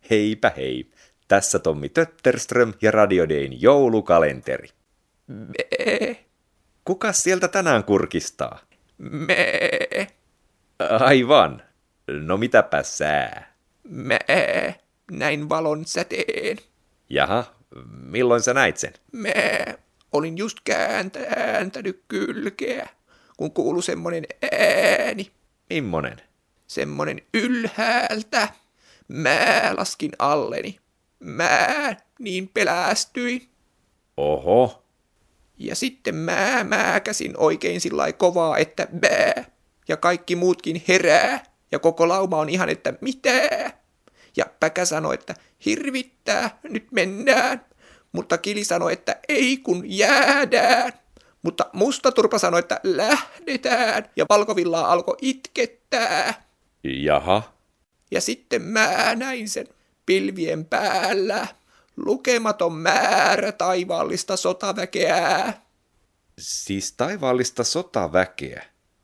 Heipä hei, tässä Tommi Tötterström ja Radio Dayn joulukalenteri. Me, Kukas sieltä tänään kurkistaa? me, Aivan. No mitäpä sää? me, näin valon säteen. Jaha, milloin sä näit sen? Me, olin just kääntänyt kylkeä, kun kuului semmonen ääni, Mimmonen? semmonen ylhäältä. Mä laskin alleni. Mä niin pelästyin. Oho, Ja sitten mä määkäsin oikein sillai kovaa, että bää. Ja kaikki muutkin herää. Ja koko lauma on ihan, että mitä? Ja Päkä sanoi, että hirvittää, nyt mennään. Mutta Kili sanoi, että ei kun jäädään. Mutta Mustaturpa sanoi, että lähdetään. Ja Valkovillaa alkoi itkettää. jaha. Ja sitten mä näin sen pilvien päällä. Lukematon määrä taivaallista sotaväkeä. Siis taivaallista sotaväkeä.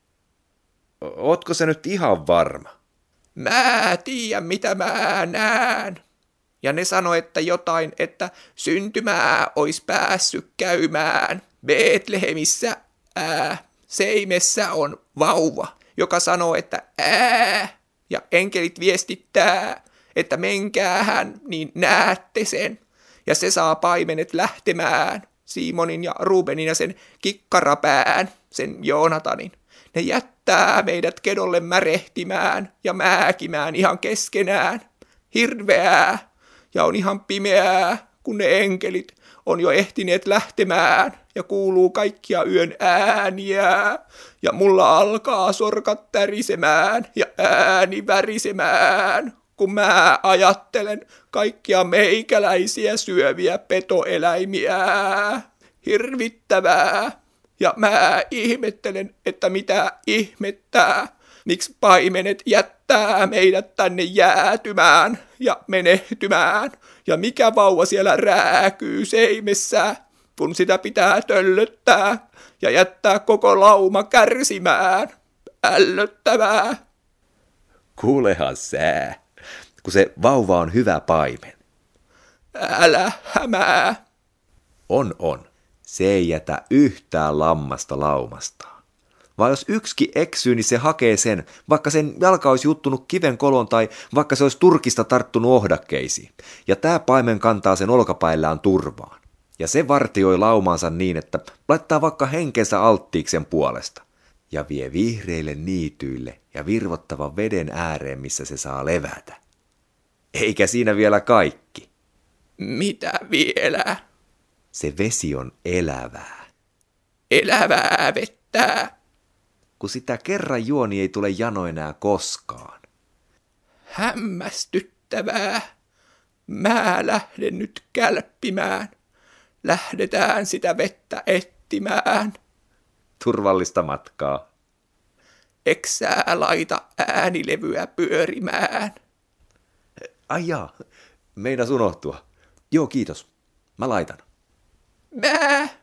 Ootko se nyt ihan varma? Mä tiedän, mitä mä näen. Ja ne sanoi, että jotain, että syntymää ois päässyt käymään. Betlehemissä, seimessä on vauva, joka sanoo, että ja enkelit viestittää, että menkäähän, niin näette sen. Ja se saa paimenet lähtemään, Simonin ja Rubenin ja sen kikkarapään, sen Joonatanin. Ne jättää meidät kedolle märehtimään ja määkimään ihan keskenään. Hirveää ja on ihan pimeää, kun ne enkelit on jo ehtineet lähtemään ja kuuluu kaikkia yön ääniä. Ja mulla alkaa sorkat tärisemään ja ääni värisemään, kun mä ajattelen kaikkia meikäläisiä syöviä petoeläimiä. Hirvittävää. Ja mä ihmettelen, että mitä ihmettää, miksi paimenet jättää meidät tänne jäätymään ja menehtymään. Ja mikä vauva siellä rääkyy seimessä, kun sitä pitää töllöttää ja jättää koko lauma kärsimään. Ällöttävää. Kuulehan sää, kun se vauva on hyvä paimen. Älä hämää. On. Se ei jätä yhtään lammasta laumastaan. Vai jos yksikin eksyy, niin se hakee sen, vaikka sen jalka olisi juttunut kivenkoloon tai vaikka se olisi turkista tarttunut ohdakkeisiin. Ja tämä paimen kantaa sen olkapäillään turvaan. Ja se vartioi laumaansa niin, että laittaa vaikka henkensä alttiiksi sen puolesta. Ja vie vihreille niityille ja virvottavan veden ääreen, missä se saa levätä. Eikä siinä vielä kaikki. Mitä vielä? Se vesi on elävää. Elävää vettä. Kun sitä kerran juo, niin ei tule jano enää koskaan. Hämmästyttävää. Mä lähden nyt kälppimään. Lähdetään sitä vettä etsimään. Turvallista matkaa. Eksää laita äänilevyä pyörimään. Ai jaa, meinas unohtua. Joo, kiitos. Mä laitan. Mä